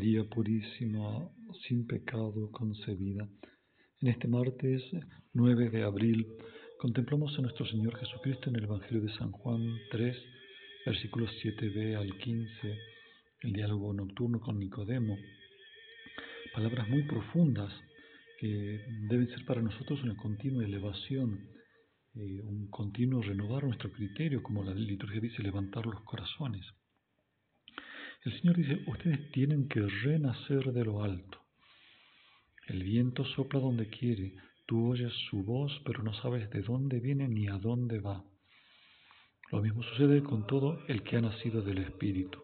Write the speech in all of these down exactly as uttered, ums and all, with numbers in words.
María Purísima, sin pecado concebida. En este martes nueve de abril contemplamos a nuestro Señor Jesucristo en el Evangelio de San Juan tres, versículos siete b al quince, el diálogo nocturno con Nicodemo. Palabras muy profundas que deben ser para nosotros una continua elevación, eh, un continuo renovar nuestro criterio, como la liturgia dice, levantar los corazones. El Señor dice, ustedes tienen que renacer de lo alto. El viento sopla donde quiere, tú oyes su voz, pero no sabes de dónde viene ni a dónde va. Lo mismo sucede con todo el que ha nacido del Espíritu.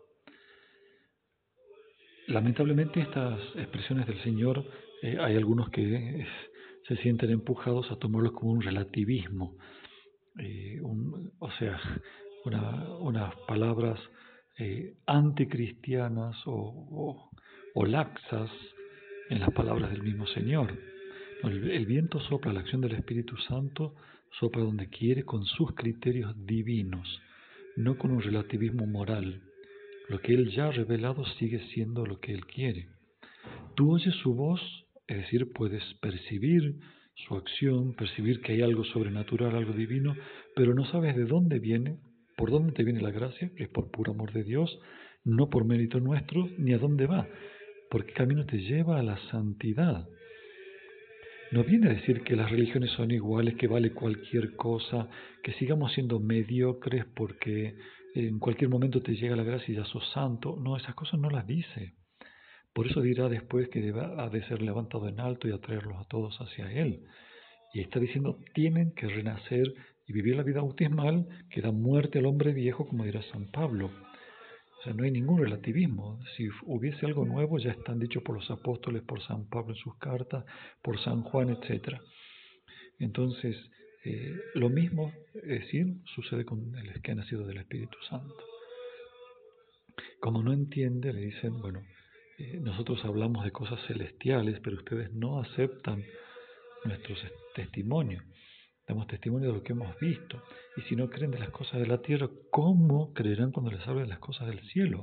Lamentablemente estas expresiones del Señor, eh, hay algunos que eh, se sienten empujados a tomarlos como un relativismo, eh, un, o sea, una, unas palabras eh, anticristianas o, o, o laxas en las palabras del mismo Señor. El, el viento sopla, la acción del Espíritu Santo sopla donde quiere con sus criterios divinos, no con un relativismo moral. Lo que Él ya ha revelado sigue siendo lo que Él quiere. Tú oyes su voz, es decir, puedes percibir su acción, percibir que hay algo sobrenatural, algo divino, pero no sabes de dónde viene, por dónde te viene la gracia, que es por puro amor de Dios, no por mérito nuestro, ni a dónde va, porque camino te lleva a la santidad. No viene a decir que las religiones son iguales, que vale cualquier cosa, que sigamos siendo mediocres porque en cualquier momento te llega la gracia y ya sos santo. No, esas cosas no las dice. Por eso dirá después que debe, ha de ser levantado en alto y atraerlos a todos hacia Él. Y está diciendo, tienen que renacer y vivir la vida bautismal que da muerte al hombre viejo, como dirá San Pablo. O sea, no hay ningún relativismo. Si hubiese algo nuevo, ya están dichos por los apóstoles, por San Pablo en sus cartas, por San Juan, etcétera. Entonces, eh, lo mismo, es decir, sucede con el que ha nacido del Espíritu Santo. Como no entiende, le dicen, bueno, eh, nosotros hablamos de cosas celestiales, pero ustedes no aceptan nuestros testimonios. Damos testimonio de lo que hemos visto. Y si no creen de las cosas de la tierra, ¿cómo creerán cuando les hable de las cosas del cielo?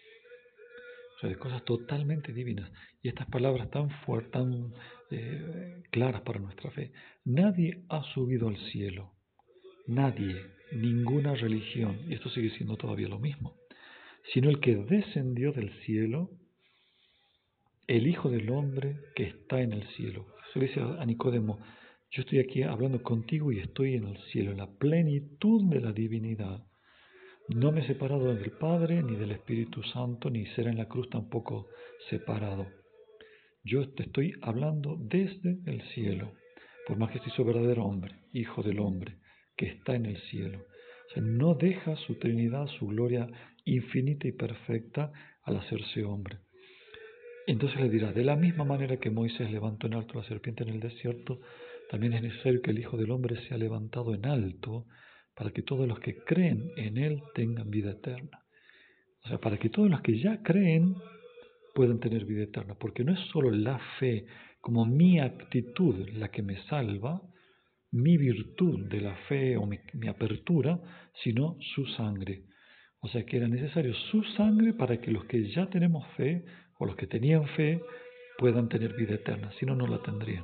O sea, de cosas totalmente divinas. Y estas palabras tan fuertes, tan eh, claras para nuestra fe. Nadie ha subido al cielo. Nadie, ninguna religión, y esto sigue siendo todavía lo mismo, sino el que descendió del cielo, el Hijo del Hombre que está en el cielo. Eso le dice a Nicodemo, yo estoy aquí hablando contigo y estoy en el cielo, en la plenitud de la divinidad. No me he separado del Padre, ni del Espíritu Santo, ni será en la cruz tampoco separado. Yo te estoy hablando desde el cielo, por más que soy verdadero hombre, Hijo del Hombre, que está en el cielo. O sea, no deja su Trinidad, su gloria infinita y perfecta al hacerse hombre. Entonces le dirá, de la misma manera que Moisés levantó en alto la serpiente en el desierto, también es necesario que el Hijo del Hombre sea levantado en alto para que todos los que creen en Él tengan vida eterna. O sea, para que todos los que ya creen puedan tener vida eterna, porque no es solo la fe como mi actitud la que me salva, mi virtud de la fe o mi, mi apertura, sino su sangre. O sea que era necesario su sangre para que los que ya tenemos fe o los que tenían fe puedan tener vida eterna, si no, no la tendrían.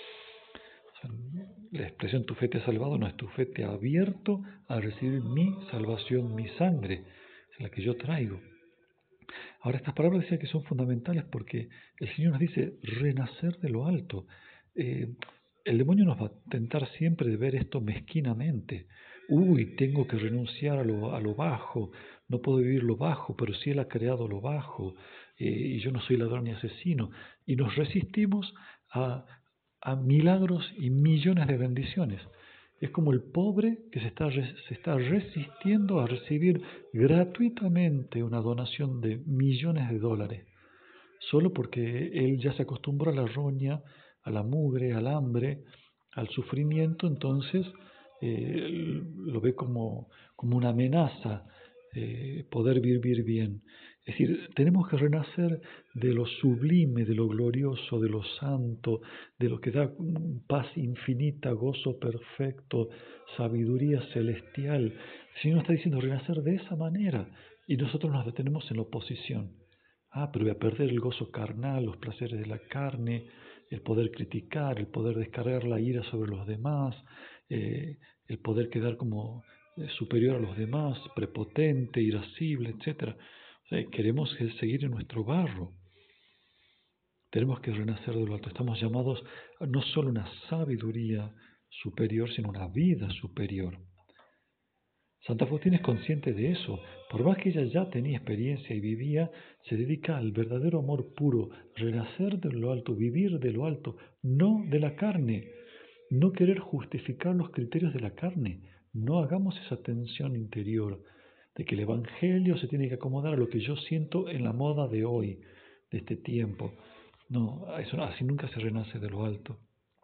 O sea, la expresión tu fe te ha salvado no es tu fe te ha abierto a recibir mi salvación, mi sangre, es la que yo traigo. Ahora estas palabras decía que son fundamentales porque el Señor nos dice renacer de lo alto. Eh, el demonio nos va a tentar siempre de ver esto mezquinamente. Uy, tengo que renunciar a lo, a lo bajo, no puedo vivir lo bajo, pero si Él ha creado lo bajo, eh, y yo no soy ladrón ni asesino. Y nos resistimos a, a milagros y millones de bendiciones. Es como el pobre que se está, se está resistiendo a recibir gratuitamente una donación de millones de dólares, solo porque él ya se acostumbró a la roña, a la mugre, al hambre, al sufrimiento, entonces eh, lo ve como, como una amenaza eh, poder vivir bien. Es decir, tenemos que renacer de lo sublime, de lo glorioso, de lo santo, de lo que da paz infinita, gozo perfecto, sabiduría celestial. El Señor está diciendo renacer de esa manera y nosotros nos detenemos en la oposición. Ah, pero voy a perder el gozo carnal, los placeres de la carne, el poder criticar, el poder descargar la ira sobre los demás, eh, el poder quedar como eh, superior a los demás, prepotente, irascible, etcétera. O sea, queremos eh, seguir en nuestro barro. Tenemos que renacer de lo alto. Estamos llamados a no solo una sabiduría superior, sino una vida superior. Santa Faustina es consciente de eso. Por más que ella ya tenía experiencia y vivía, se dedica al verdadero amor puro, renacer de lo alto, vivir de lo alto, no de la carne, no querer justificar los criterios de la carne. No hagamos esa tensión interior de que el Evangelio se tiene que acomodar a lo que yo siento en la moda de hoy, de este tiempo. No, eso, así nunca se renace de lo alto.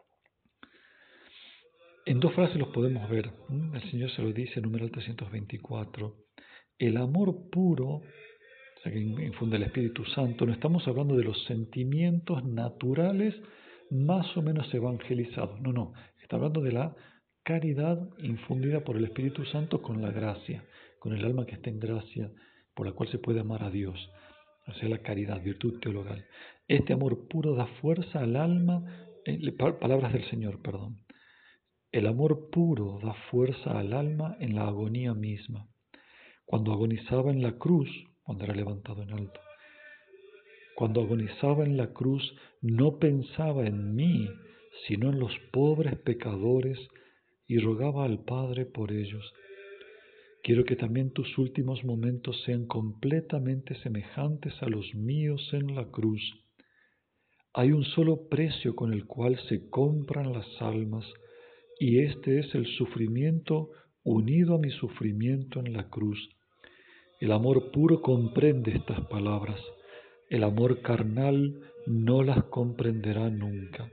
En dos frases los podemos ver. El Señor se lo dice en numeral trescientos veinticuatro. El amor puro, o sea, que infunde el Espíritu Santo, no estamos hablando de los sentimientos naturales más o menos evangelizados. No, no. Está hablando de la caridad infundida por el Espíritu Santo con la gracia, con el alma que está en gracia, por la cual se puede amar a Dios. O sea, la caridad, virtud teologal. Este amor puro da fuerza al alma, eh, palabras del Señor, perdón. El amor puro da fuerza al alma en la agonía misma. Cuando agonizaba en la cruz, cuando era levantado en alto, cuando agonizaba en la cruz, no pensaba en mí, sino en los pobres pecadores y rogaba al Padre por ellos. Quiero que también tus últimos momentos sean completamente semejantes a los míos en la cruz. Hay un solo precio con el cual se compran las almas, y este es el sufrimiento unido a mi sufrimiento en la cruz. El amor puro comprende estas palabras. El amor carnal no las comprenderá nunca.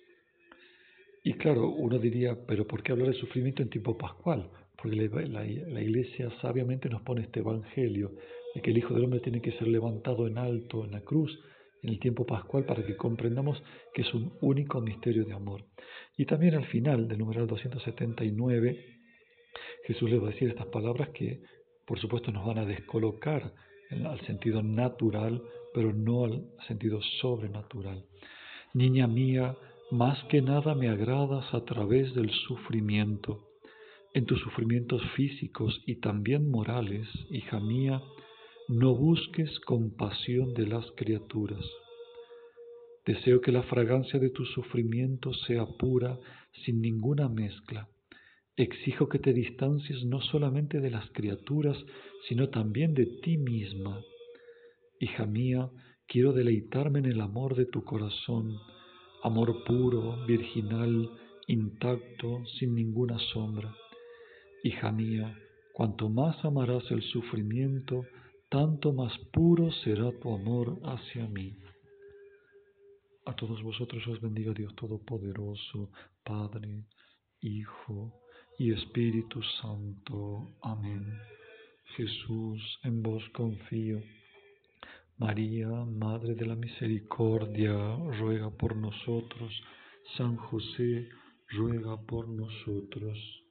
Y claro, uno diría, pero ¿por qué hablar de sufrimiento en tiempo pascual? Porque la, la, la Iglesia sabiamente nos pone este evangelio de que el Hijo del Hombre tiene que ser levantado en alto en la cruz en el tiempo pascual para que comprendamos que es un único misterio de amor. Y también al final del numeral doscientos setenta y nueve, Jesús le va a decir estas palabras que por supuesto nos van a descolocar al sentido natural, pero no al sentido sobrenatural. Niña mía, más que nada me agradas a través del sufrimiento. En tus sufrimientos físicos y también morales, hija mía, no busques compasión de las criaturas. Deseo que la fragancia de tus sufrimientos sea pura, sin ninguna mezcla. Exijo que te distancies no solamente de las criaturas, sino también de ti misma. Hija mía, quiero deleitarme en el amor de tu corazón, amor puro, virginal, intacto, sin ninguna sombra. Hija mía, cuanto más amarás el sufrimiento, tanto más puro será tu amor hacia mí. A todos vosotros os bendiga Dios Todopoderoso, Padre, Hijo y Espíritu Santo. Amén. Jesús, en vos confío. María, Madre de la Misericordia, ruega por nosotros. San José, ruega por nosotros.